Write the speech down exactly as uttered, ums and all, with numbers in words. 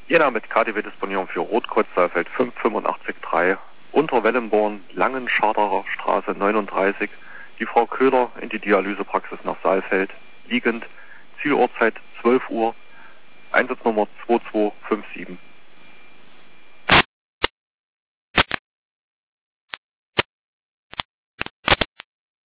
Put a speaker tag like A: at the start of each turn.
A: Jena mit K D W-Disponierung für Rotkreuz Saalfeld fünf acht fünf drei, unter Wellenborn, Langenscharderer Straße neununddreißig, die Frau Köhler in die Dialysepraxis nach Saalfeld, liegend, Zieluhrzeit zwölf Uhr, Einsatznummer zwei zwei fünf